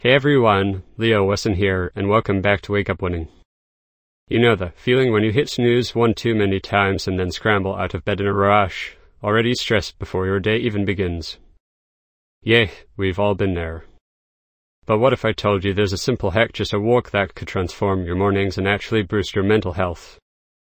Hey everyone, Leo Wesson here, and welcome back to Wake Up Winning. You know the feeling when you hit snooze one too many times and then scramble out of bed in a rush, already stressed before your day even begins. Yeah, we've all been there. But what if I told you there's a simple hack, just a walk, that could transform your mornings and actually boost your mental health?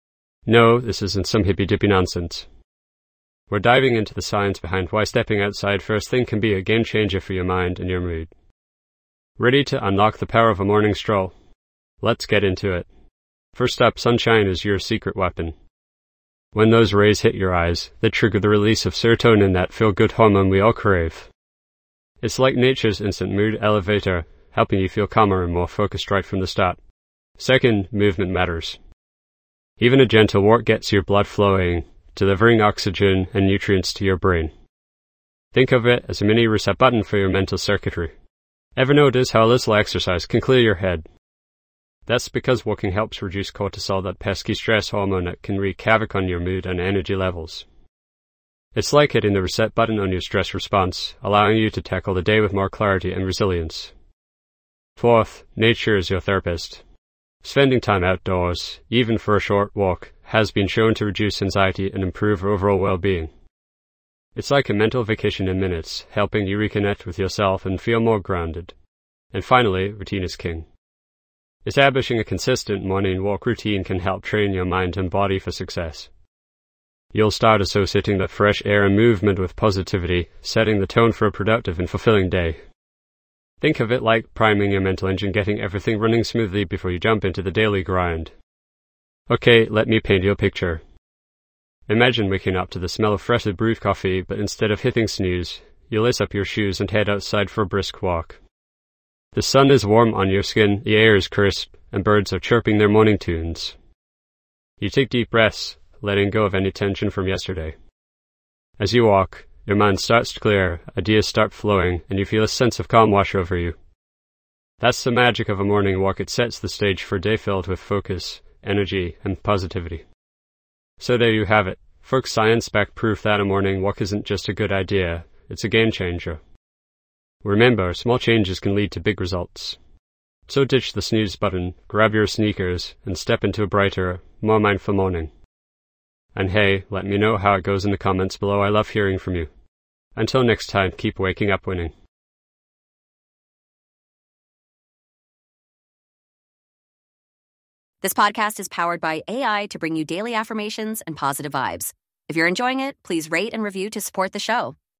No, this isn't some hippy-dippy nonsense. We're diving into the science behind why stepping outside first thing can be a game changer for your mind and your mood. Ready to unlock the power of a morning stroll? Let's get into it. First up, sunshine is your secret weapon. When those rays hit your eyes, they trigger the release of serotonin, that feel-good hormone we all crave. It's like nature's instant mood elevator, helping you feel calmer and more focused right from the start. Second, movement matters. Even a gentle walk gets your blood flowing, delivering oxygen and nutrients to your brain. Think of it as a mini reset button for your mental circuitry. Ever notice how a little exercise can clear your head? That's because walking helps reduce cortisol, that pesky stress hormone that can wreak havoc on your mood and energy levels. It's like hitting the reset button on your stress response, allowing you to tackle the day with more clarity and resilience. Fourth, nature is your therapist. Spending time outdoors, even for a short walk, has been shown to reduce anxiety and improve overall well-being. It's like a mental vacation in minutes, helping you reconnect with yourself and feel more grounded. And finally, routine is king. Establishing a consistent morning walk routine can help train your mind and body for success. You'll start associating that fresh air and movement with positivity, setting the tone for a productive and fulfilling day. Think of it like priming your mental engine, getting everything running smoothly before you jump into the daily grind. Okay, let me paint you a picture. Imagine waking up to the smell of freshly brewed coffee, but instead of hitting snooze, you lace up your shoes and head outside for a brisk walk. The sun is warm on your skin, the air is crisp, and birds are chirping their morning tunes. You take deep breaths, letting go of any tension from yesterday. As you walk, your mind starts to clear, ideas start flowing, and you feel a sense of calm wash over you. That's the magic of a morning walk. It sets the stage for a day filled with focus, energy, and positivity. So there you have it, folks, science-backed proof that a morning walk isn't just a good idea, it's a game changer. Remember, small changes can lead to big results. So ditch the snooze button, grab your sneakers, and step into a brighter, more mindful morning. And hey, let me know how it goes in the comments below. I love hearing from you. Until next time, keep waking up winning. This podcast is powered by AI to bring you daily affirmations and positive vibes. If you're enjoying it, please rate and review to support the show.